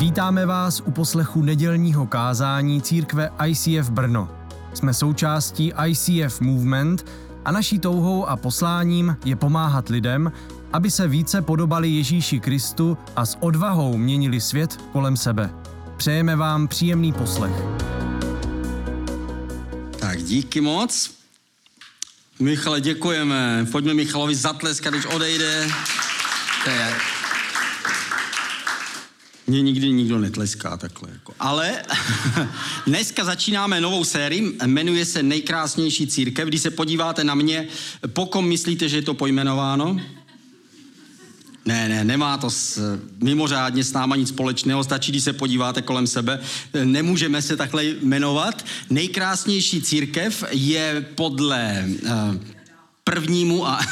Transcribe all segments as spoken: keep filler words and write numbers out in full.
Vítáme vás u poslechu nedělního kázání církve I C F Brno. Jsme součástí I C F Movement a naší touhou a posláním je pomáhat lidem, aby se více podobali Ježíši Kristu a s odvahou měnili svět kolem sebe. Přejeme vám příjemný poslech. Tak díky moc. Michale, děkujeme. Pojďme Michalovi zatleskat, když odejde. To je... Mně nikdy nikdo netleská takhle. Jako. Ale dneska začínáme novou sérii, jmenuje se Nejkrásnější církev. Když se podíváte na mě, po kom myslíte, že je to pojmenováno? Ne, ne, nemá to s, mimořádně s náma nic společného, stačí, když se podíváte kolem sebe. Nemůžeme se takhle jmenovat. Nejkrásnější církev je podle uh, prvnímu a...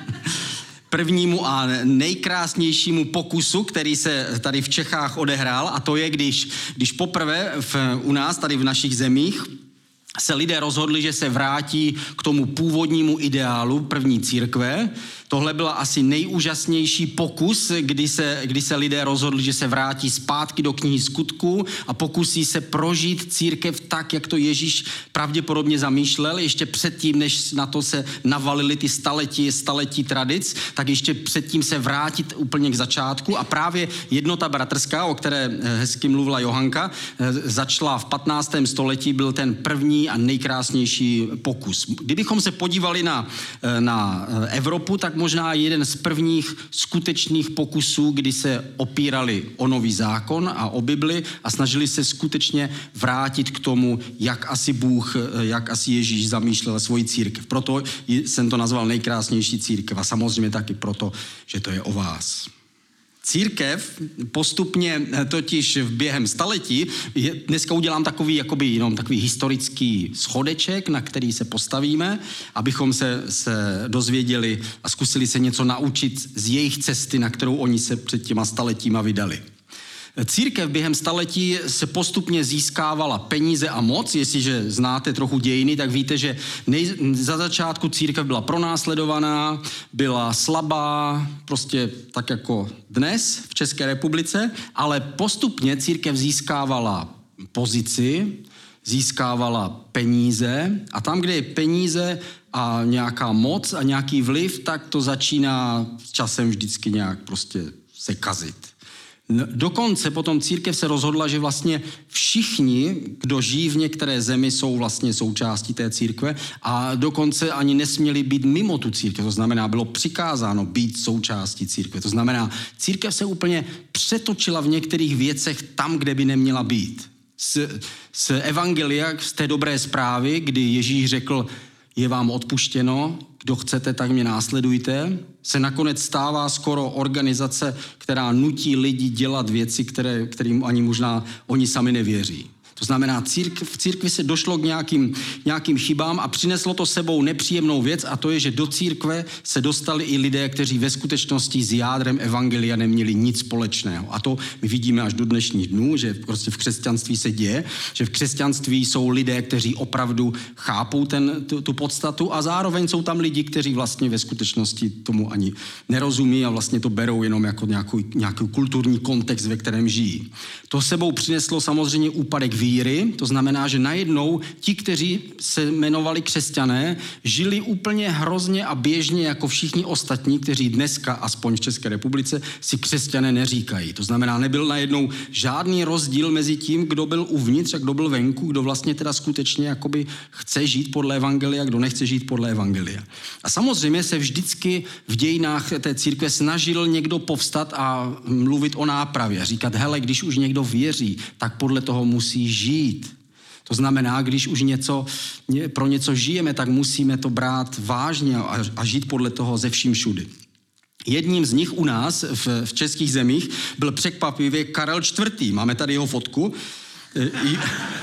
prvnímu a nejkrásnějšímu pokusu, který se tady v Čechách odehrál, a to je, když, když poprvé v, u nás, tady v našich zemích, se lidé rozhodli, že se vrátí k tomu původnímu ideálu první církve. Tohle byla asi nejúžasnější pokus, kdy se, kdy se lidé rozhodli, že se vrátí zpátky do knihy Skutků a pokusí se prožít církev tak, jak to Ježíš pravděpodobně zamýšlel. Ještě předtím, než na to se navalily ty staletí, staletí tradic, tak ještě předtím se vrátit úplně k začátku. A právě jednota bratrská, o které hezky mluvila Johanka, začala v patnáctém století, byl ten první a nejkrásnější pokus. Kdybychom se podívali na, na Evropu, tak možná jeden z prvních skutečných pokusů, kdy se opírali o nový zákon a o Bibli a snažili se skutečně vrátit k tomu, jak asi Bůh, jak asi Ježíš zamýšlel svoji církev. Proto jsem to nazval Nejkrásnější církev a samozřejmě taky proto, že to je o vás. Církev postupně totiž v během staletí, dneska udělám takový, jakoby jenom takový historický schodeček, na který se postavíme, abychom se, se dozvěděli a zkusili se něco naučit z jejich cesty, na kterou oni se před těma staletíma vydali. Církev během staletí se postupně získávala peníze a moc. Jestliže znáte trochu dějiny, tak víte, že nej, za začátku církev byla pronásledovaná, byla slabá, prostě tak jako dnes v České republice, ale postupně církev získávala pozici, získávala peníze a tam, kde je peníze a nějaká moc a nějaký vliv, tak to začíná s časem vždycky nějak prostě se kazit. Dokonce potom církev se rozhodla, že vlastně všichni, kdo žijí v některé zemi, jsou vlastně součástí té církve a dokonce ani nesměli být mimo tu církev. To znamená, bylo přikázáno být součástí církve. To znamená, církev se úplně přetočila v některých věcech tam, kde by neměla být. Z, z evangelia, z té dobré zprávy, kdy Ježíš řekl, je vám odpuštěno, kdo chcete, tak mě následujte, se nakonec stává skoro organizace, která nutí lidi dělat věci, které, kterým ani možná oni sami nevěří. To znamená, církv, v církvi se došlo k nějakým, nějakým chybám a přineslo to sebou nepříjemnou věc, a to je, že do církve se dostali i lidé, kteří ve skutečnosti s jádrem evangelia neměli nic společného. A to my vidíme až do dnešních dnů, že prostě v křesťanství se děje, že v křesťanství jsou lidé, kteří opravdu chápou ten, tu, tu podstatu, a zároveň jsou tam lidi, kteří vlastně ve skutečnosti tomu ani nerozumí a vlastně to berou jenom jako nějaký, nějaký kulturní kontext, ve kterém žijí. To sebou přineslo samozřejmě úpadek víry, to znamená, že najednou ti, kteří se jmenovali křesťané, žili úplně hrozně a běžně jako všichni ostatní, kteří dneska, aspoň v České republice, si křesťané neříkají. To znamená, nebyl najednou žádný rozdíl mezi tím, kdo byl uvnitř a kdo byl venku, kdo vlastně teda skutečně jakoby chce žít podle evangelia, kdo nechce žít podle evangelia. A samozřejmě se vždycky v dějinách té církve snažil někdo povstat a mluvit o nápravě. Říkat, hele, když už někdo věří, tak podle toho musí žít. To znamená, když už něco, pro něco žijeme, tak musíme to brát vážně a, a žít podle toho ze vším všudy. Jedním z nich u nás v, v českých zemích byl překvapivě Karel čtvrtý. Máme tady jeho fotku. I,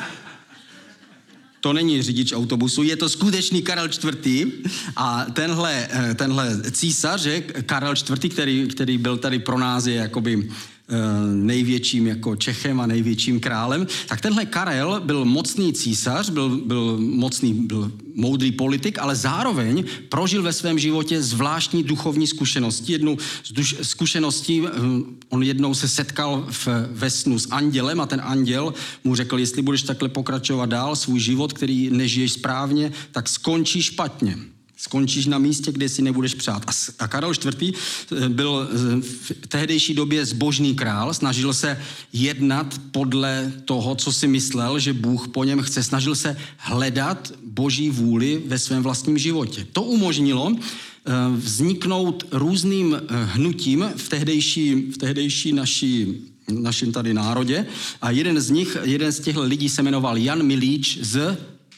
to není řidič autobusu, je to skutečný Karel čtvrtý. A tenhle, tenhle císař, Karel čtvrtý, který, který byl tady pro nás, je jakoby největším jako Čechem a největším králem. Tak tenhle Karel byl mocný císař, byl, byl mocný, byl moudrý politik, ale zároveň prožil ve svém životě zvláštní duchovní zkušenosti. Jednu z duš, zkušeností, on jednou se setkal v, ve snu s andělem a ten anděl mu řekl, jestli budeš takhle pokračovat dál svůj život, který nežiješ správně, tak skončíš špatně. Skončíš na místě, kde si nebudeš přát. A Karel čtvrtý. byl v tehdejší době zbožný král, snažil se jednat podle toho, co si myslel, že Bůh po něm chce. Snažil se hledat Boží vůli ve svém vlastním životě. To umožnilo vzniknout různým hnutím v tehdejší, v tehdejší naší, našem tady národě. A jeden z nich, jeden z těchto lidí se jmenoval Jan Milíč z...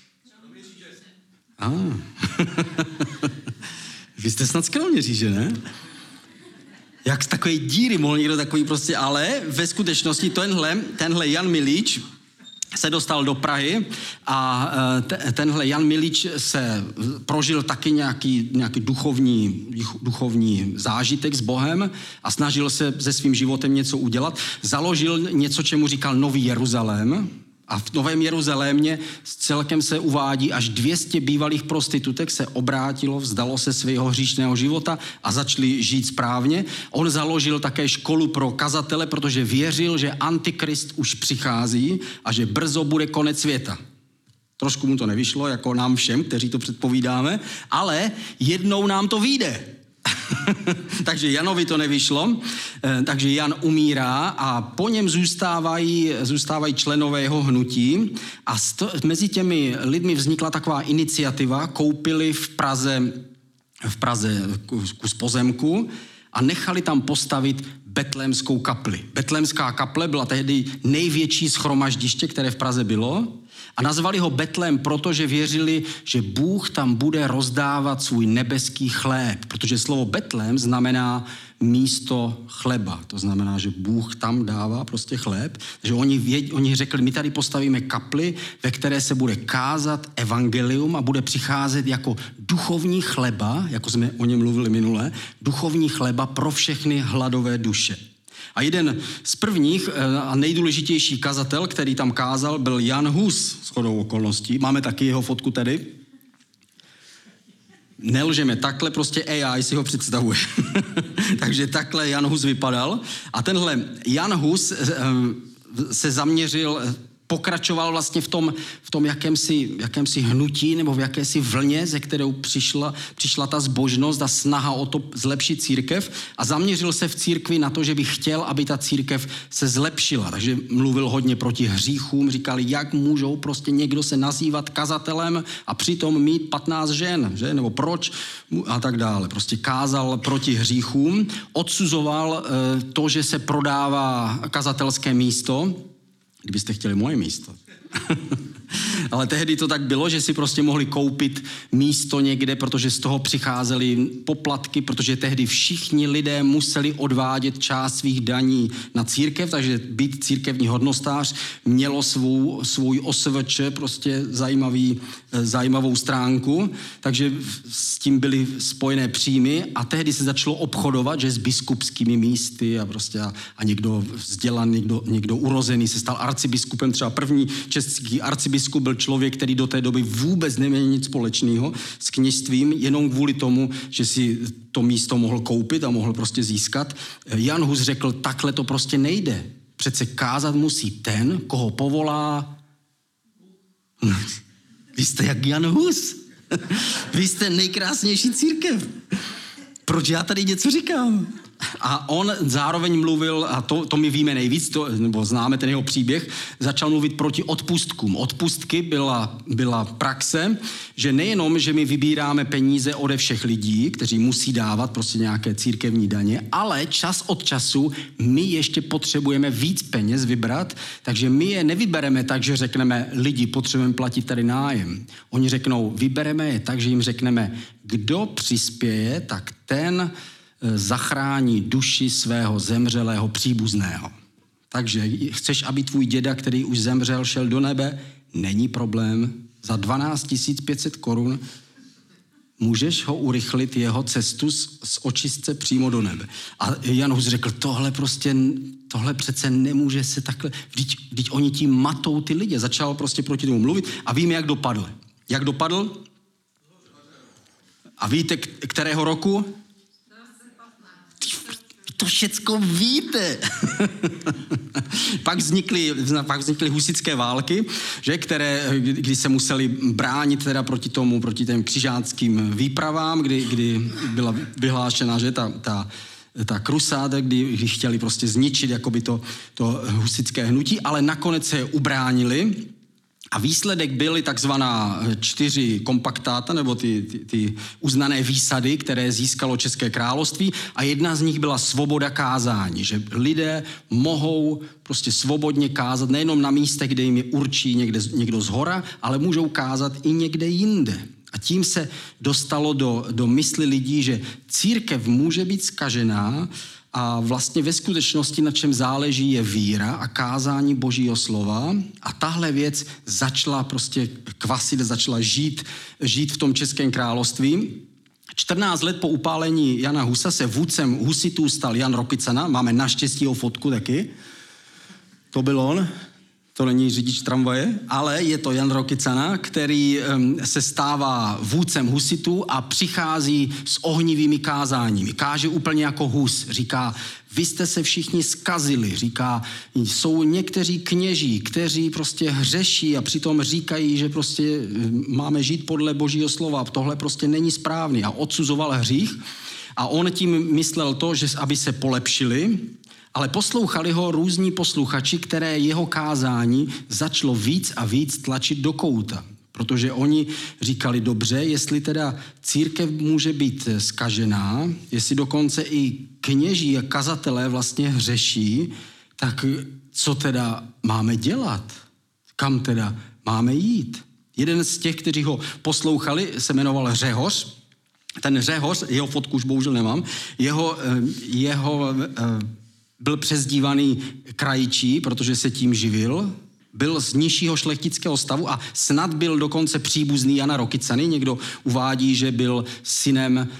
Ah. Vy jste snad z Kroměříže, ne? Jak z takové díry mohl někdo takový prostě, ale ve skutečnosti tenhle, tenhle Jan Milíč se dostal do Prahy a tenhle Jan Milíč se prožil taky nějaký, nějaký duchovní, duchovní zážitek s Bohem a snažil se se svým životem něco udělat. Založil něco, čemu říkal Nový Jeruzalém. A v Novém Jeruzalémě celkem se uvádí, až dvě stě bývalých prostitutek se obrátilo, vzdalo se svého hříšného života a začali žít správně. On založil také školu pro kazatele, protože věřil, že Antikrist už přichází a že brzo bude konec světa. Trošku mu to nevyšlo, jako nám všem, kteří to předpovídáme, ale jednou nám to vyjde. Takže Janovi to nevyšlo, takže Jan umírá a po něm zůstávají, zůstávají členové jeho hnutí a sto, mezi těmi lidmi vznikla taková iniciativa, koupili v Praze, v Praze kus pozemku a nechali tam postavit betlémskou kapli. Betlémská kaple byla tehdy největší shromaždiště, které v Praze bylo. A nazvali ho Betlém, protože věřili, že Bůh tam bude rozdávat svůj nebeský chléb. Protože slovo Betlém znamená místo chleba. To znamená, že Bůh tam dává prostě chléb. Takže oni, věd, oni řekli, my tady postavíme kapli, ve které se bude kázat evangelium a bude přicházet jako duchovní chleba, jako jsme o něm mluvili minule, duchovní chleba pro všechny hladové duše. A jeden z prvních a nejdůležitější kazatel, který tam kázal, byl Jan Hus, shodou okolností. Máme taky jeho fotku tady. Nelžeme, takhle prostě A I si ho představuje. Takže takhle Jan Hus vypadal. A tenhle Jan Hus se zaměřil, pokračoval vlastně v tom, v tom jakémsi, jakémsi hnutí nebo v jakési vlně, ze kterou přišla, přišla ta zbožnost a snaha o to zlepšit církev a zaměřil se v církvi na to, že by chtěl, aby ta církev se zlepšila. Takže mluvil hodně proti hříchům, říkali, jak můžou prostě někdo se nazývat kazatelem a přitom mít patnáct žen, že? Nebo proč a tak dále. Prostě kázal proti hříchům, odsuzoval e, to, že se prodává kazatelské místo, kdybyste chtěli moje místo. Ale tehdy to tak bylo, že si prostě mohli koupit místo někde, protože z toho přicházely poplatky, protože tehdy všichni lidé museli odvádět část svých daní na církev, takže být církevní hodnostář mělo svou, svůj O S V Č, prostě zajímavý, zajímavou stránku, takže s tím byly spojené příjmy a tehdy se začalo obchodovat, že s biskupskými místy a prostě a, a někdo vzdělaný, někdo, někdo urozený se stal arcibiskupem, třeba první český arcibiskup byl člověk, který do té doby vůbec neměl nic společného s kněžstvím, jenom kvůli tomu, že si to místo mohl koupit a mohl prostě získat. Jan Hus řekl, takhle to prostě nejde. Přece kázat musí ten, koho povolá. Vy jste jak Jan Hus. Vy jste nejkrásnější církev. Proč já tady něco říkám? A on zároveň mluvil, a to, to my víme nejvíc, to, nebo známe ten jeho příběh, začal mluvit proti odpustkům. Odpustky byla, byla praxe, že nejenom, že my vybíráme peníze ode všech lidí, kteří musí dávat prostě nějaké církevní daně, ale čas od času my ještě potřebujeme víc peněz vybrat, takže my je nevybereme tak, že řekneme, lidi potřebujeme platit tady nájem. Oni řeknou, vybereme je tak, že jim řekneme, kdo přispěje, tak ten zachrání duši svého zemřelého příbuzného. Takže chceš, aby tvůj děda, který už zemřel, šel do nebe? Není problém. Za dvanáct tisíc pět set korun můžeš ho urychlit jeho cestu z, z očistce přímo do nebe. A Jan Hus řekl, tohle prostě, tohle přece nemůže se takhle, vždyť, vždyť oni tím matou ty lidi. Začal prostě proti tomu mluvit a víme, jak dopadl. Jak dopadl? A víte, kterého roku? To všecko víte. pak, vznikly, pak vznikly husitské války, že, které, kdy se museli bránit teda proti tomu, proti těm křižáckým výpravám, kdy, kdy byla vyhlášena, že ta, ta, ta krusáda, kdy, kdy chtěli prostě zničit jakoby to, to husitské hnutí, ale nakonec se je ubránili. A výsledek byly takzvaná čtyři kompaktáta, nebo ty, ty, ty uznané výsady, které získalo České království a jedna z nich byla svoboda kázání, že lidé mohou prostě svobodně kázat nejenom na místech, kde jim je určí někde, někdo zhora, ale můžou kázat i někde jinde. A tím se dostalo do, do mysli lidí, že církev může být zkažená a vlastně ve skutečnosti, na čem záleží, je víra a kázání Božího slova. A tahle věc začala prostě kvasit, začala žít, žít v tom Českém království. čtrnáct let po upálení Jana Husa se vůdcem husitů stal Jan Rokycana. Máme naštěstí jeho fotku taky. To byl on. To není řidič tramvaje, ale je to Jan Rokycana, který um, se stává vůdcem husitů a přichází s ohnivými kázáními. Káže úplně jako Hus. Říká, vy jste se všichni zkazili. Říká, jsou někteří kněží, kteří prostě hřeší a přitom říkají, že prostě máme žít podle Božího slova. Tohle prostě není správný. A odsuzoval hřích. A on tím myslel to, že aby se polepšili, ale poslouchali ho různí posluchači, které jeho kázání začalo víc a víc tlačit do kouta. Protože oni říkali, dobře, jestli teda církev může být zkažená, jestli dokonce i kněží a kazatelé vlastně hřeší, tak co teda máme dělat? Kam teda máme jít? Jeden z těch, kteří ho poslouchali, se jmenoval Řehoř. Ten Řehoř, jeho fotku už bohužel nemám, jeho... jeho byl přezdívaný Krajčí, protože se tím živil, byl z nižšího šlechtického stavu a snad byl dokonce příbuzný Jana Rokycany. Někdo uvádí, že byl synem e,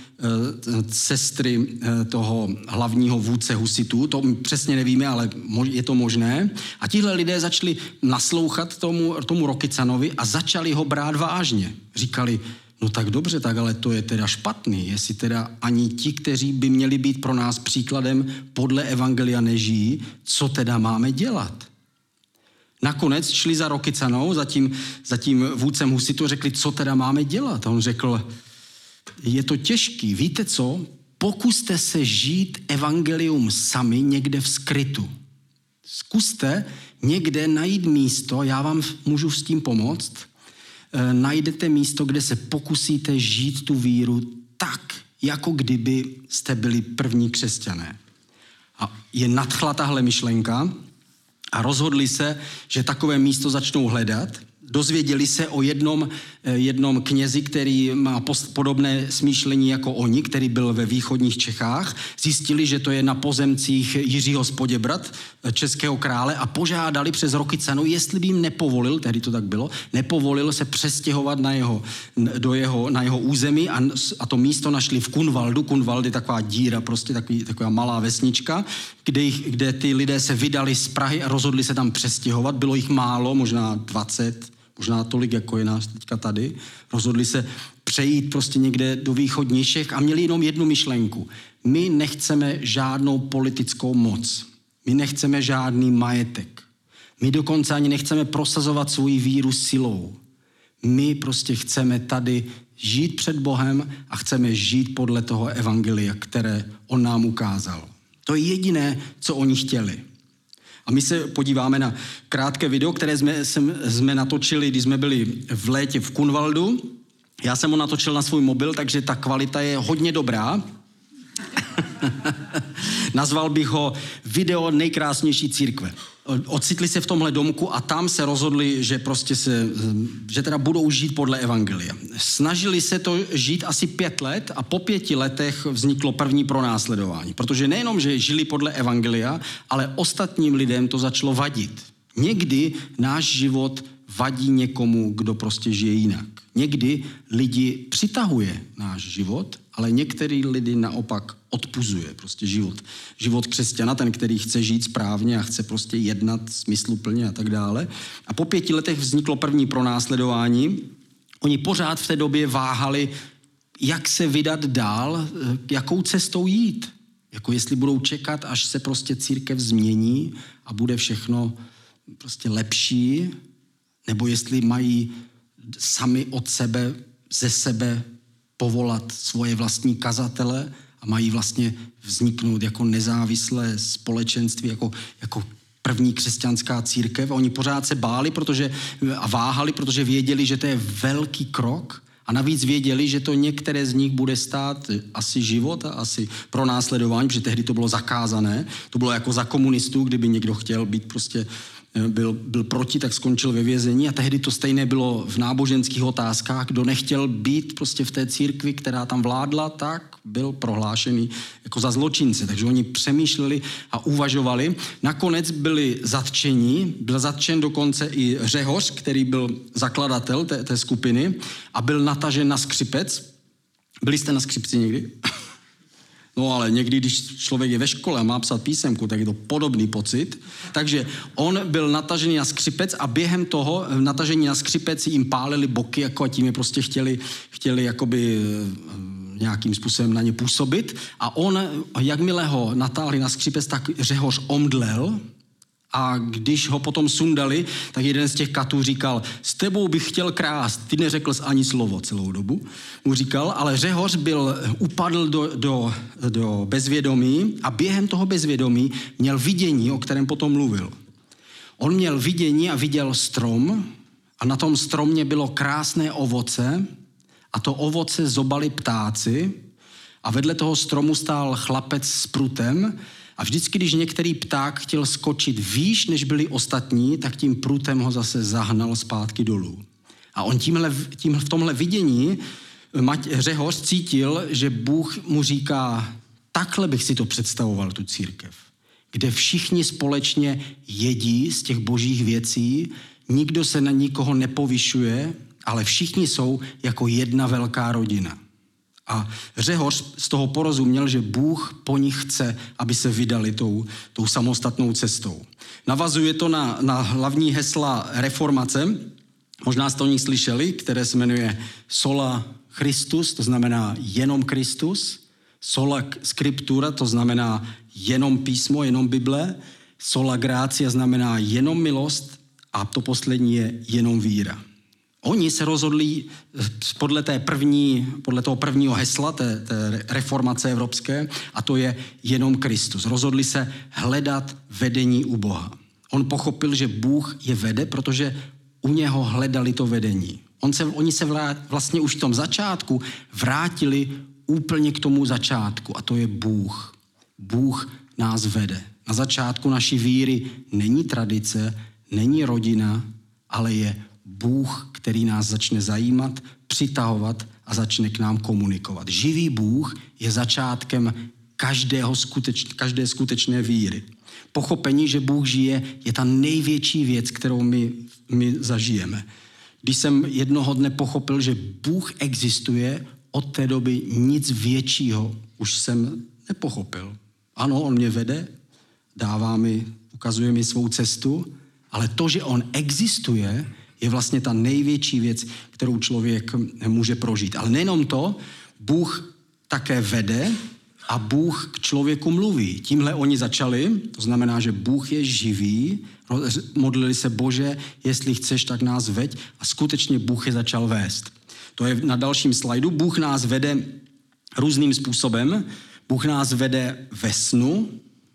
sestry e, toho hlavního vůdce husitů. To přesně nevíme, ale je to možné. A tihle lidé začali naslouchat tomu, tomu Rokycanovi a začali ho brát vážně. Říkali, no tak dobře, tak ale to je teda špatný, jestli teda ani ti, kteří by měli být pro nás příkladem podle evangelia nežijí, co teda máme dělat? Nakonec šli za Rokycanou, za tím, za tím vůdcem husitu, řekli, co teda máme dělat? A on řekl, je to těžký, víte co? Pokuste se žít evangelium sami někde v skrytu. Zkuste někde najít místo, já vám můžu s tím pomoct, najdete místo, kde se pokusíte žít tu víru tak, jako kdyby jste byli první křesťané. A je nadchla tahle myšlenka a rozhodli se, že takové místo začnou hledat. Dozvěděli se o jednom, jednom knězi, který má podobné smýšlení jako oni, který byl ve východních Čechách. Zjistili, že to je na pozemcích Jiřího z Poděbrad, českého krále, a požádali přes Rokycanu, jestli by jim nepovolil, tehdy to tak bylo, nepovolil se přestěhovat na jeho, do jeho, na jeho území a, a to místo našli v Kunvaldu. Kunvald je taková díra, prostě takový, taková malá vesnička, kde, jich, kde ty lidé se vydali z Prahy a rozhodli se tam přestěhovat. Bylo jich málo, možná dvacet, možná tolik, jako je nás teďka tady. Rozhodli se přejít prostě někde do východních Čech a měli jenom jednu myšlenku. My nechceme žádnou politickou moc. My nechceme žádný majetek. My dokonce ani nechceme prosazovat svoji víru silou. My prostě chceme tady žít před Bohem a chceme žít podle toho evangelia, které on nám ukázal. To je jediné, co oni chtěli. A my se podíváme na krátké video, které jsme, jsme natočili, když jsme byli v létě v Kunvaldu. Já jsem ho natočil na svůj mobil, takže ta kvalita je hodně dobrá. Nazval bych ho Video nejkrásnější církve. Ocitli se v tomhle domku a tam se rozhodli, že prostě se, že teda budou žít podle evangelia. Snažili se to žít asi pět let a po pěti letech vzniklo první pronásledování. Protože nejenom, že žili podle evangelia, ale ostatním lidem to začalo vadit. Někdy náš život vadí někomu, kdo prostě žije jinak. Někdy lidi přitahuje náš život, ale některý lidi naopak odpuzuje prostě život. Život křesťana, ten, který chce žít správně a chce prostě jednat smysluplně a tak dále. A po pěti letech vzniklo první pronásledování. Oni pořád v té době váhali, jak se vydat dál, jakou cestou jít. Jako jestli budou čekat, až se prostě církev změní a bude všechno prostě lepší, nebo jestli mají sami od sebe, ze sebe povolat svoje vlastní kazatele a mají vlastně vzniknout jako nezávislé společenství, jako, jako první křesťanská církev. A oni pořád se báli protože, a váhali, protože věděli, že to je velký krok. A navíc věděli, že to některé z nich bude stát asi život a asi pronásledování, protože tehdy to bylo zakázané. To bylo jako za komunistů, kdyby někdo chtěl být prostě, byl, byl proti, tak skončil ve vězení. A tehdy to stejné bylo v náboženských otázkách. Kdo nechtěl být prostě v té církvi, která tam vládla, tak byl prohlášený jako za zločince. Takže oni přemýšleli a uvažovali. Nakonec byli zatčeni, byl zatčen dokonce i Řehoř, který byl zakladatel té, té skupiny a byl natažen na skřipec. Byli jste na skřipci někdy? No ale někdy, když člověk je ve škole a má psat písemku, tak je to podobný pocit. Takže on byl natažený na skřipec a během toho natažení na skřipec jim pálili boky, jako a tím je prostě chtěli, chtěli jakoby nějakým způsobem na ně působit. A on, jakmile ho natáhli na skřipec, tak Řehoř omdlel. A když ho potom sundali, tak jeden z těch katů říkal, s tebou bych chtěl krást. Ty neřekl jsi ani slovo celou dobu, mu říkal, ale Řehoř byl, upadl do, do, do bezvědomí a během toho bezvědomí měl vidění, o kterém potom mluvil. On měl vidění a viděl strom a na tom stromě bylo krásné ovoce a to ovoce zobali ptáci a vedle toho stromu stál chlapec s prutem. A vždycky, když některý pták chtěl skočit výš, než byli ostatní, tak tím prutem ho zase zahnal zpátky dolů. A on tímhle, tím, v tomhle vidění Řehoř cítil, že Bůh mu říká, takhle bych si to představoval, tu církev, kde všichni společně jedí z těch božích věcí, nikdo se na nikoho nepovyšuje, ale všichni jsou jako jedna velká rodina. A Řehoř z toho porozuměl, že Bůh po nich chce, aby se vydali tou, tou samostatnou cestou. Navazuje to na, na hlavní hesla reformace, možná jste o nich slyšeli, které se jmenuje Sola Christus, to znamená jenom Kristus, Sola Scriptura, to znamená jenom písmo, jenom Bible, Sola Gratia znamená jenom milost a to poslední je jenom víra. Oni se rozhodli podle, té první, podle toho prvního hesla té, té reformace evropské a to je jenom Kristus. Rozhodli se hledat vedení u Boha. On pochopil, že Bůh je vede, protože u něho hledali to vedení. On se, oni se vlastně už v tom začátku vrátili úplně k tomu začátku a to je Bůh. Bůh nás vede. Na začátku naší víry není tradice, není rodina, ale je Bůh, který nás začne zajímat, přitahovat a začne k nám komunikovat. Živý Bůh je začátkem každého skuteč, každé skutečné víry. Pochopení, že Bůh žije, je ta největší věc, kterou my, my zažijeme. Když jsem jednoho dne pochopil, že Bůh existuje, od té doby nic většího už jsem nepochopil. Ano, on mě vede, dává mi, ukazuje mi svou cestu, ale to, že on existuje, je vlastně ta největší věc, kterou člověk může prožít. Ale nejenom to, Bůh také vede a Bůh k člověku mluví. Tímhle oni začali, to znamená, že Bůh je živý, modlili se, Bože, jestli chceš, tak nás veď a skutečně Bůh je začal vést. To je na dalším slajdu. Bůh nás vede různým způsobem. Bůh nás vede ve snu,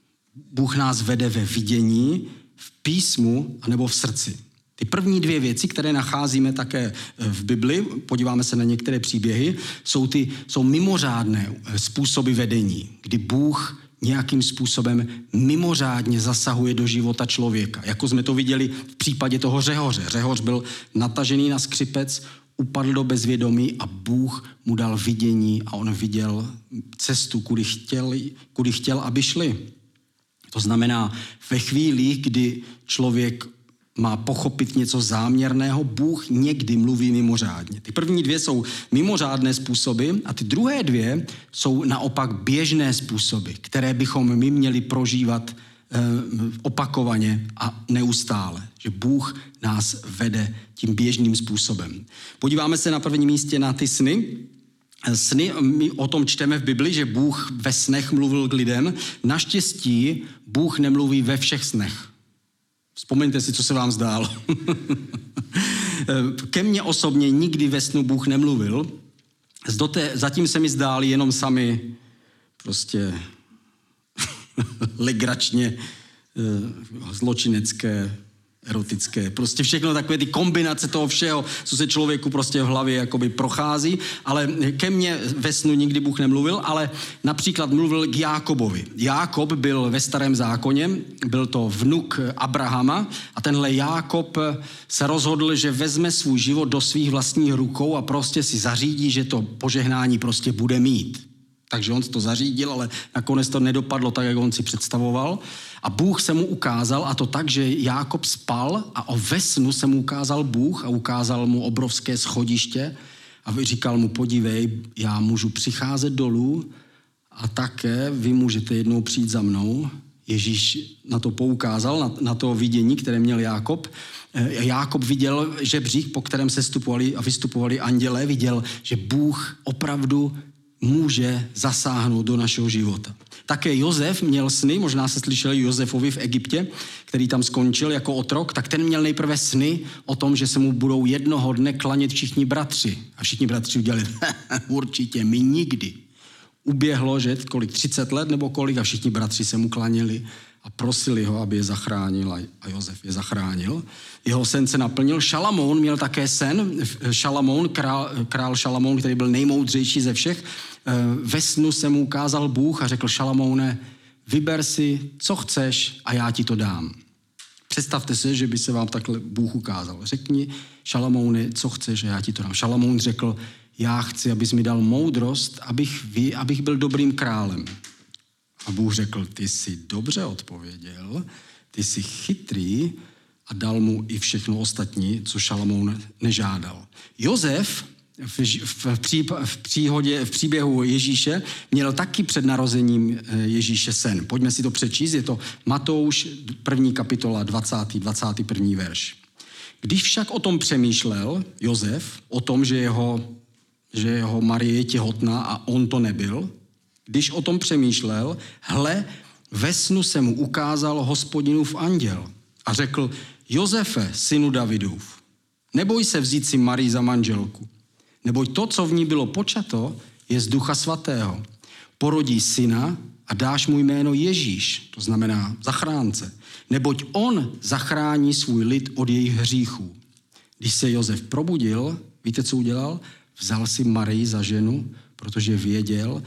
Bůh nás vede ve vidění, v písmu anebo v srdci. Ty první dvě věci, které nacházíme také v Bibli, podíváme se na některé příběhy, jsou, ty, jsou mimořádné způsoby vedení, kdy Bůh nějakým způsobem mimořádně zasahuje do života člověka. Jako jsme to viděli v případě toho Řehoře. Řehoř byl natažený na skřipec, upadl do bezvědomí a Bůh mu dal vidění a on viděl cestu, kudy chtěl, kudy chtěl aby šli. To znamená, ve chvíli, kdy člověk má pochopit něco záměrného, Bůh někdy mluví mimořádně. Ty první dvě jsou mimořádné způsoby a ty druhé dvě jsou naopak běžné způsoby, které bychom my měli prožívat eh, opakovaně a neustále. Že Bůh nás vede tím běžným způsobem. Podíváme se na prvním místě na ty sny. Sny, my o tom čteme v Bibli, že Bůh ve snech mluvil k lidem. Naštěstí Bůh nemluví ve všech snech. Vzpomeňte si, co se vám zdálo. Ke mně osobně nikdy ve snu Bůh nemluvil. Zatím se mi zdály jenom sami prostě legračně zločinecké, erotické, prostě všechno takové ty kombinace toho všeho, co se člověku prostě v hlavě jakoby prochází, ale ke mně ve snu nikdy Bůh nemluvil, ale například mluvil k Jákobovi. Jákob byl ve Starém zákoně, byl to vnuk Abrahama a tenhle Jákob se rozhodl, že vezme svůj život do svých vlastních rukou a prostě si zařídí, že to požehnání prostě bude mít. Takže on to zařídil, ale nakonec to nedopadlo tak, jak on si představoval. A Bůh se mu ukázal, a to tak, že Jákob spal a o ve snu se mu ukázal Bůh a ukázal mu obrovské schodiště a říkal mu, podívej, já můžu přicházet dolů a také vy můžete jednou přijít za mnou. Ježíš na to poukázal, na, na to vidění, které měl Jákob. Jákob viděl žebřík, po kterém se vstupovali a vystupovali andělé, viděl, že Bůh opravdu může zasáhnout do našeho života. Také Josef měl sny, možná se slyšeli Josefovi v Egyptě, který tam skončil jako otrok, tak ten měl nejprve sny o tom, že se mu budou jednoho dne klanět všichni bratři. A všichni bratři udělali, určitě, my nikdy. Uběhlo, že kolik, třicet let nebo kolik a všichni bratři se mu klaněli a prosili ho, aby je zachránil a Josef je zachránil. Jeho sen se naplnil. Šalamoun měl také sen. Šalamoun, král, král Šalamoun, který byl nejmoudřejší ze všech. Ve snu se mu ukázal Bůh a řekl, Šalamoune, vyber si, co chceš a já ti to dám. Představte si, že by se vám takhle Bůh ukázal. Řekni, Šalamoune, co chceš a já ti to dám. Šalamoun řekl, já chci, abys mi dal moudrost, abych, abych byl dobrým králem. A Bůh řekl, ty jsi dobře odpověděl, ty jsi chytrý a dal mu i všechno ostatní, co Šalamoun nežádal. Josef v, v, pří, v, příhodě, v příběhu Ježíše měl taky před narozením Ježíše sen. Pojďme si to přečíst, je to Matouš, první kapitola, dvacátý, dvacátý první verš. Když však o tom přemýšlel Josef, o tom, že jeho, že jeho Marie je těhotná a on to nebyl, když o tom přemýšlel, hle, ve snu se mu ukázal Hospodinův anděl a řekl, Josefe, synu Davidův, neboj se vzít si Marii za manželku, neboť to, co v ní bylo počato, je z Ducha Svatého. Porodí syna a dáš mu jméno Ježíš, to znamená zachránce, neboť on zachrání svůj lid od jejich hříchů. Když se Josef probudil, víte, co udělal? Vzal si Marii za ženu, protože věděl,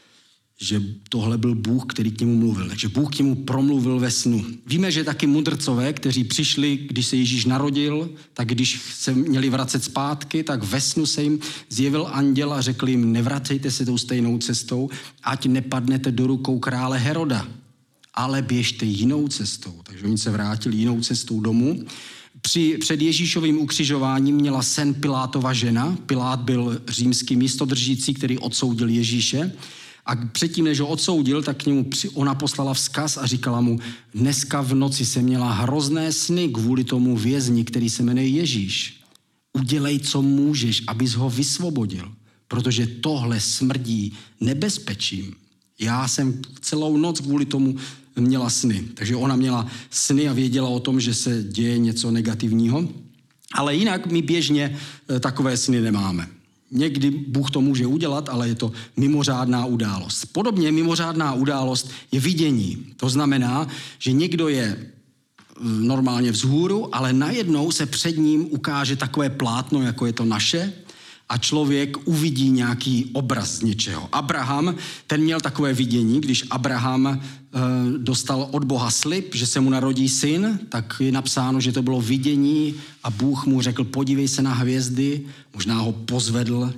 že tohle byl Bůh, který k němu mluvil. Takže Bůh k němu promluvil ve snu. Víme, že taky mudrcové, kteří přišli, když se Ježíš narodil, tak když se měli vracet zpátky, tak ve snu se jim zjevil anděl a řekl jim, nevracejte se tou stejnou cestou, ať nepadnete do rukou krále Heroda, ale běžte jinou cestou. Takže oni se vrátili jinou cestou domů. Při, před Ježíšovým ukřižováním měla sen Pilátova žena. Pilát byl římský místodržící, který odsoudil Ježíše. A předtím, než ho odsoudil, tak k němu ona poslala vzkaz a říkala mu, dneska v noci se měla hrozné sny kvůli tomu vězni, který se jmenuje Ježíš. Udělej, co můžeš, abys ho vysvobodil, protože tohle smrdí nebezpečím. Já jsem celou noc kvůli tomu měla sny. Takže ona měla sny a věděla o tom, že se děje něco negativního. Ale jinak my běžně takové sny nemáme. Někdy Bůh to může udělat, ale je to mimořádná událost. Podobně mimořádná událost je vidění. To znamená, že někdo je normálně vzhůru, ale najednou se před ním ukáže takové plátno, jako je to naše, a člověk uvidí nějaký obraz z něčeho. Abraham, ten měl takové vidění, když Abraham e, dostal od Boha slib, že se mu narodí syn, tak je napsáno, že to bylo vidění a Bůh mu řekl, podívej se na hvězdy, možná ho pozvedl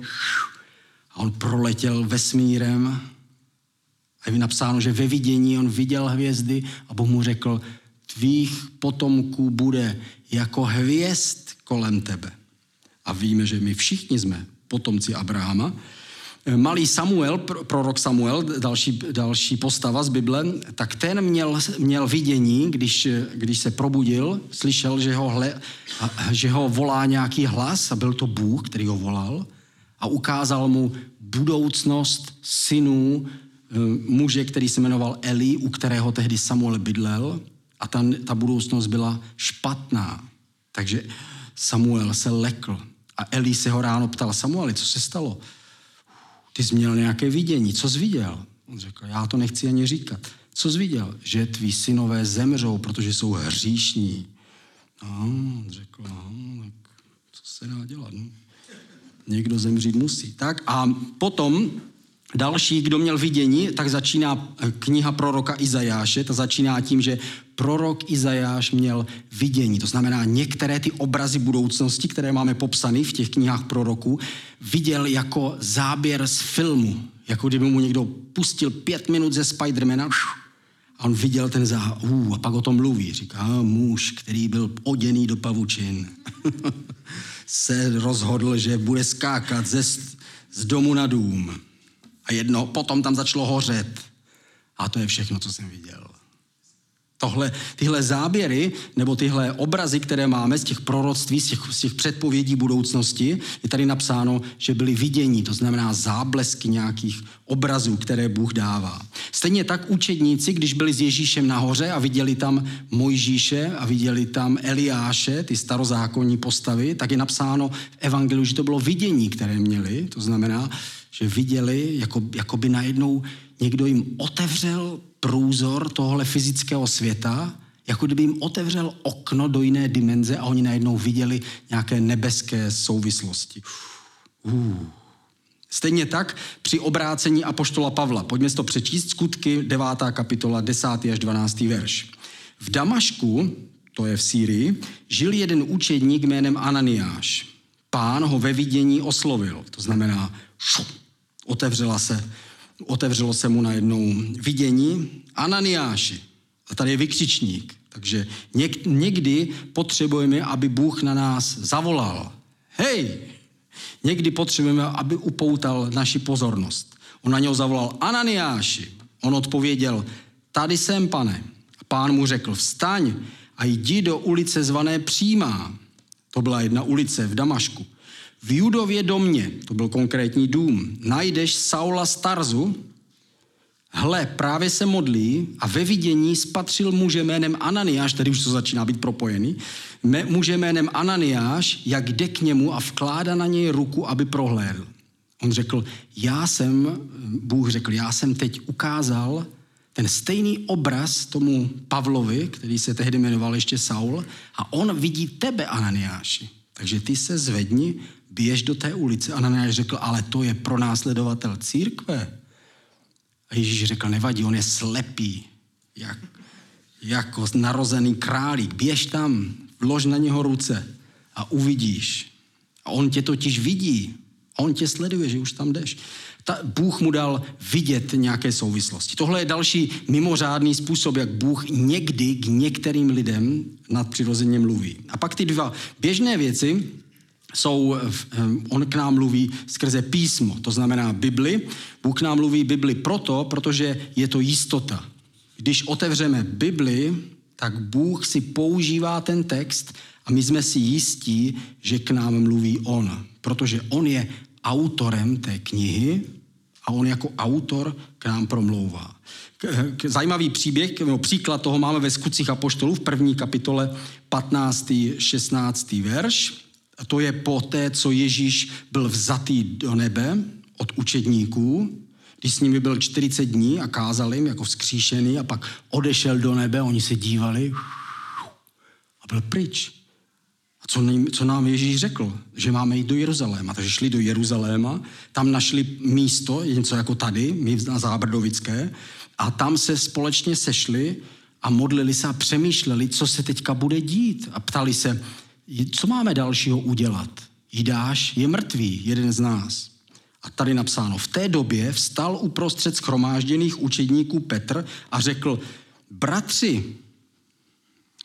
a on proletěl vesmírem. A je napsáno, že ve vidění on viděl hvězdy a Bůh mu řekl, tvých potomků bude jako hvězd kolem tebe. A víme, že my všichni jsme potomci Abrahama. Malý Samuel, prorok Samuel, další, další postava z Bible, tak ten měl, měl vidění, když, když se probudil, slyšel, že ho, hle, že ho volá nějaký hlas a byl to Bůh, který ho volal a ukázal mu budoucnost synů muže, který se jmenoval Eli, u kterého tehdy Samuel bydlel a ta, ta budoucnost byla špatná. Takže Samuel se lekl a Eli se ho ráno ptal: Samueli, co se stalo? Ty jsi měl nějaké vidění, co jsi viděl? On řekl: já to nechci ani říkat. Co jsi viděl? Že tví synové zemřou, protože jsou hříšní. No, on řekl: no, tak co se dá dělat? No? Někdo zemřít musí. Tak a potom další, kdo měl vidění, tak začíná kniha proroka Izajáše. Ta začíná tím, že prorok Izajáš měl vidění. To znamená, některé ty obrazy budoucnosti, které máme popsané v těch knihách proroků, viděl jako záběr z filmu. Jako kdyby mu někdo pustil pět minut ze Spidermana a on viděl ten záběr. Uh, a pak o tom mluví. Říká: muž, který byl oděný do pavučin, se rozhodl, že bude skákat ze, z domu na dům. A jedno, potom tam začalo hořet. A to je všechno, co jsem viděl. Tohle, tyhle záběry, nebo tyhle obrazy, které máme z těch proroctví, z těch, z těch předpovědí budoucnosti, je tady napsáno, že byly vidění, to znamená záblesky nějakých obrazů, které Bůh dává. Stejně tak učedníci, když byli s Ježíšem nahoře a viděli tam Mojžíše a viděli tam Eliáše, ty starozákonní postavy, tak je napsáno v evangeliu, že to bylo vidění, které měli, to znamená, že viděli, jako, jako by najednou někdo jim otevřel průzor tohle fyzického světa, jako kdyby jim otevřel okno do jiné dimenze a oni najednou viděli nějaké nebeské souvislosti. Uh. Stejně tak při obrácení apoštola Pavla. Pojďme si to přečíst, Skutky, devátá kapitola, desátý až dvanáctý verš. V Damašku, to je v Sýrii, žil jeden učedník jménem Ananiáš. Pán ho ve vidění oslovil, to znamená, šup, otevřela se Otevřelo se mu najednou vidění: Ananiáši. A tady je vykřičník. Takže něk, někdy potřebujeme, aby Bůh na nás zavolal. Hej! Někdy potřebujeme, aby upoutal naši pozornost. On na něho zavolal: Ananiáši. On odpověděl: tady jsem, pane. A pán mu řekl: vstaň a jdi do ulice zvané Přímá. To byla jedna ulice v Damašku. V Judově domě, to byl konkrétní dům, najdeš Saula z Tarzu. Hle, právě se modlí a ve vidění spatřil muže jménem Ananiáš, tady už to začíná být propojený, muže jménem Ananiáš, jak jde k němu a vkládá na něj ruku, aby prohlédl. On řekl: já jsem, Bůh řekl, já jsem teď ukázal ten stejný obraz tomu Pavlovi, který se tehdy jmenoval ještě Saul, a on vidí tebe, Ananiáši. Takže ty se zvedni, běž do té ulice. Ananiáš řekl: ale to je pronásledovatel církve. A Ježíš řekl: nevadí, on je slepý, jak, jako narozený králík. Běž tam, vlož na něho ruce a uvidíš. A on tě totiž vidí. A on tě sleduje, že už tam jdeš. Ta, Bůh mu dal vidět nějaké souvislosti. Tohle je další mimořádný způsob, jak Bůh někdy k některým lidem nadpřirozeně mluví. A pak ty dva běžné věci jsou, on k nám mluví skrze písmo, to znamená Bibli. Bůh k nám mluví Bibli proto, protože je to jistota. Když otevřeme Bibli, tak Bůh si používá ten text a my jsme si jistí, že k nám mluví on. Protože on je autorem té knihy a on jako autor k nám promlouvá. Zajímavý příběh, no, příklad toho máme ve Skutcích apoštolů v první kapitole patnáctý šestnáctý verš. A to je po té, co Ježíš byl vzatý do nebe od učedníků, když s nimi byl čtyřicet dní a kázal jim jako vzkříšený a pak odešel do nebe, oni se dívali a byl pryč. A co, co nám Ježíš řekl? Že máme jít do Jeruzaléma. Takže šli do Jeruzaléma, tam našli místo, něco jako tady, my na Zábrdovické, a tam se společně sešli a modlili se a přemýšleli, co se teďka bude dít. A ptali se: co máme dalšího udělat? Jidáš je mrtvý, jeden z nás. A tady napsáno: v té době vstal uprostřed shromážděných učedníků Petr a řekl: bratři,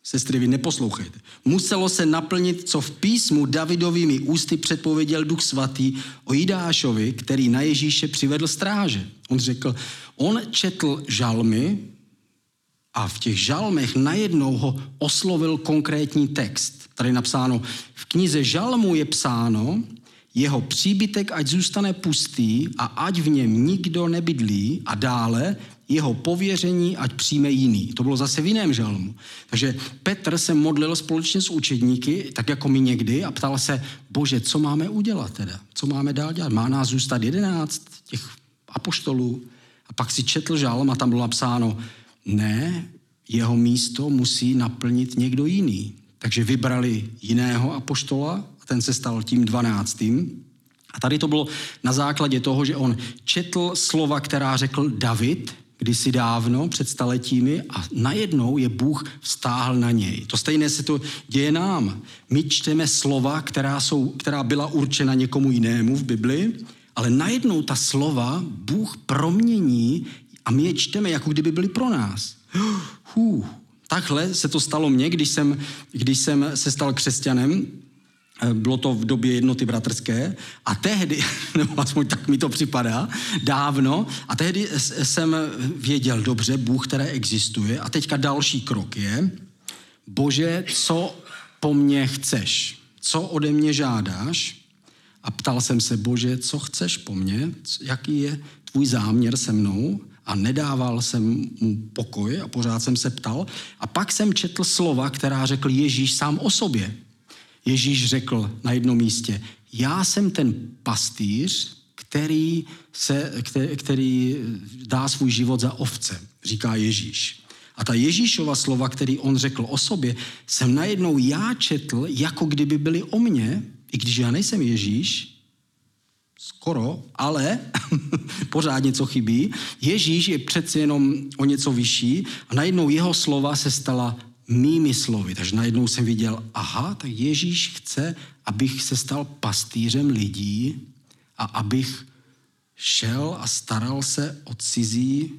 Sestry, vy neposlouchejte. Muselo se naplnit, co v písmu Davidovými ústy předpověděl Duch Svatý o Jidášovi, který na Ježíše přivedl stráže. On řekl, on četl žalmy a v těch žalmech najednou ho oslovil konkrétní text. Tady je napsáno, v knize žalmu je psáno, jeho příbytek ať zůstane pustý a ať v něm nikdo nebydlí a dále jeho pověření ať přijme jiný. To bylo zase v jiném žalmu. Takže Petr se modlil společně s učedníky, tak jako my někdy, a ptal se, Bože, co máme udělat teda? Co máme dál dělat? Má nás zůstat jedenáct těch apoštolů? A pak si četl žalm a tam bylo napsáno, ne, jeho místo musí naplnit někdo jiný. Takže vybrali jiného apoštola a ten se stal tím dvanáctým. A tady to bylo na základě toho, že on četl slova, která řekl David kdysi dávno, před staletími, a najednou je Bůh vztáhl na něj. To stejné se to děje nám. My čteme slova, která, jsou, která byla určena někomu jinému v Bibli, ale najednou ta slova Bůh promění a my je čteme, jako kdyby byly pro nás. Hů. Takhle se to stalo mně, když jsem, když jsem se stal křesťanem. Bylo to v době jednoty bratrské a tehdy, nebo aspoň tak mi to připadá, dávno, a tehdy jsem věděl dobře, Bůh, který existuje, a teďka další krok je, Bože, co po mně chceš? Co ode mě žádáš? A ptal jsem se, Bože, co chceš po mně? Jaký je tvůj záměr se mnou? A nedával jsem mu pokoj a pořád jsem se ptal. A pak jsem četl slova, která řekl Ježíš sám o sobě. Ježíš řekl na jednom místě, já jsem ten pastýř, který, se, který, který dá svůj život za ovce, říká Ježíš. A ta Ježíšova slova, který on řekl o sobě, jsem najednou já četl, jako kdyby byly o mně, i když já nejsem Ježíš, skoro, ale pořád něco chybí. Ježíš je přeci jenom o něco vyšší a najednou jeho slova se stala mými slovy. Takže najednou jsem viděl, aha, tak Ježíš chce, abych se stal pastýřem lidí a abych šel a staral se o cizí,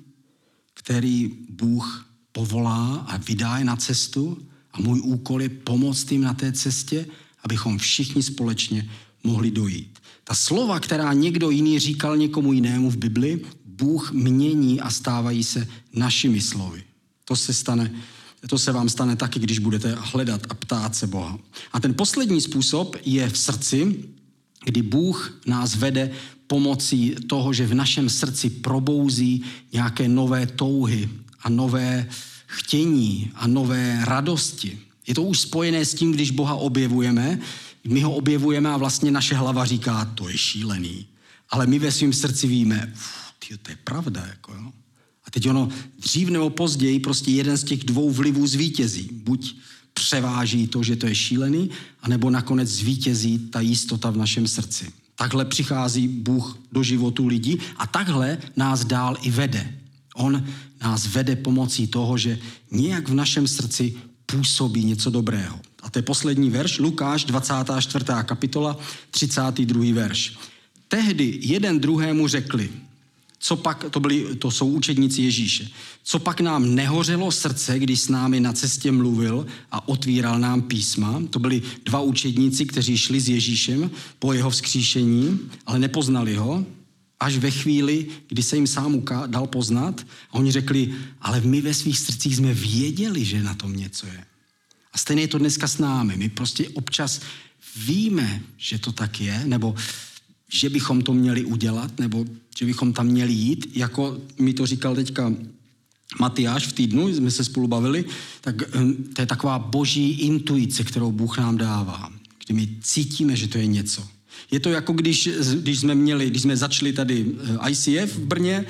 který Bůh povolá a vydá je na cestu a můj úkol je pomoct jim na té cestě, abychom všichni společně mohli dojít. Ta slova, která někdo jiný říkal někomu jinému v Bibli, Bůh mění a stávají se našimi slovy. To se stane To se vám stane taky, když budete hledat a ptát se Boha. A ten poslední způsob je v srdci, kdy Bůh nás vede pomocí toho, že v našem srdci probouzí nějaké nové touhy a nové chtění a nové radosti. Je to už spojené s tím, když Boha objevujeme. My ho objevujeme a vlastně naše hlava říká, to je šílený. Ale my ve svém srdci víme, tyjo, to je pravda, jako jo. A teď ono dřív nebo později prostě jeden z těch dvou vlivů zvítězí. Buď převáží to, že to je šílený, anebo nakonec zvítězí ta jistota v našem srdci. Takhle přichází Bůh do životu lidí a takhle nás dál i vede. On nás vede pomocí toho, že nějak v našem srdci působí něco dobrého. A to je poslední verš, Lukáš, dvacátá čtvrtá kapitola, třicátý druhý verš. Tehdy jeden druhému řekli, co pak, to, byli, to jsou učedníci Ježíše, co pak nám nehořelo srdce, když s námi na cestě mluvil a otvíral nám písma. To byli dva učedníci, kteří šli s Ježíšem po jeho vzkříšení, ale nepoznali ho, až ve chvíli, kdy se jim sám dal poznat. A oni řekli, ale my ve svých srdcích jsme věděli, že na tom něco je. A stejně je to dneska s námi. My prostě občas víme, že to tak je, nebo že bychom to měli udělat, nebo že bychom tam měli jít, jako mi to říkal teďka Matyáš v týdnu, jsme se spolu bavili, tak to je taková boží intuice, kterou Bůh nám dává, kdy my cítíme, že to je něco. Je to jako když, když jsme měli, když jsme začali tady I C F v Brně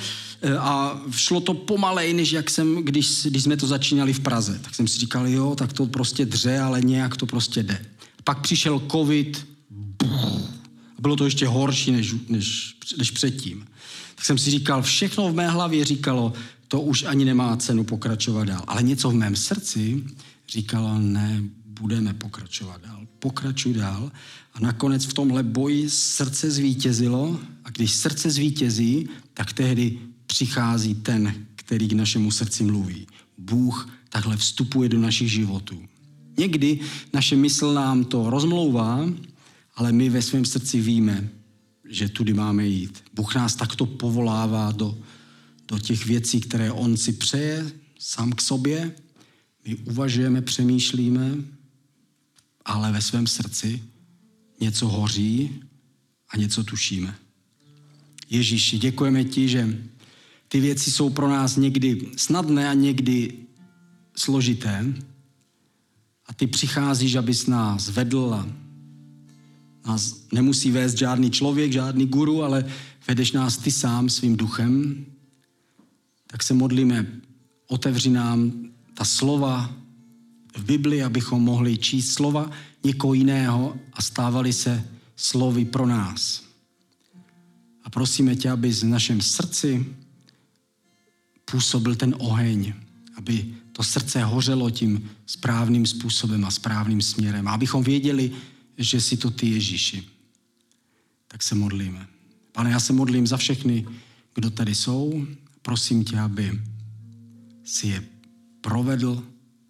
a šlo to pomalej, než jak jsem, když, když jsme to začínali v Praze. Tak jsem si říkal, jo, tak to prostě dře, ale nějak to prostě jde. Pak přišel covid, a bylo to ještě horší než, než, než předtím. Tak jsem si říkal, všechno v mé hlavě říkalo, to už ani nemá cenu pokračovat dál. Ale něco v mém srdci říkalo, ne, budeme pokračovat dál. Pokračuj dál. A nakonec v tomhle boji srdce zvítězilo. A když srdce zvítězí, tak tehdy přichází ten, který k našemu srdci mluví. Bůh takhle vstupuje do našich životů. Někdy naše mysl nám to rozmlouvá, ale my ve svém srdci víme, že tudy máme jít. Bůh nás takto povolává do, do těch věcí, které on si přeje sám k sobě. My uvažujeme, přemýšlíme, ale ve svém srdci něco hoří a něco tušíme. Ježíši, děkujeme ti, že ty věci jsou pro nás někdy snadné a někdy složité. A ty přicházíš, abys nás vedl a nás nemusí vést žádný člověk, žádný guru, ale vedeš nás ty sám svým duchem. Tak se modlíme, otevři nám ta slova v Bibli, abychom mohli číst slova někoho jiného a stávali se slovy pro nás. A prosíme tě, abys v našem srdci působil ten oheň, aby to srdce hořelo tím správným způsobem a správným směrem. A abychom věděli, že jsi to ty, Ježíši. Tak se modlíme. Pane, já se modlím za všechny, kdo tady jsou. Prosím tě, aby si je provedl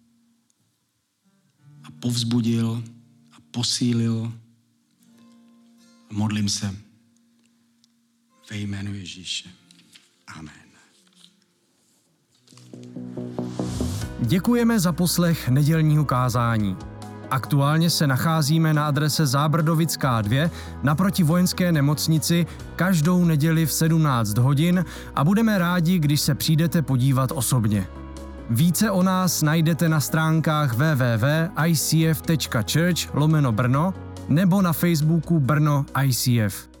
a povzbudil a posílil. A modlím se ve jménu Ježíše. Amen. Děkujeme za poslech nedělního kázání. Aktuálně se nacházíme na adrese Zábrdovická dva naproti vojenské nemocnici každou neděli v sedmnáct hodin a budeme rádi, když se přijdete podívat osobně. Více o nás najdete na stránkách w w w tečka i c f tečka church lomeno Brno nebo na Facebooku Brno I C F.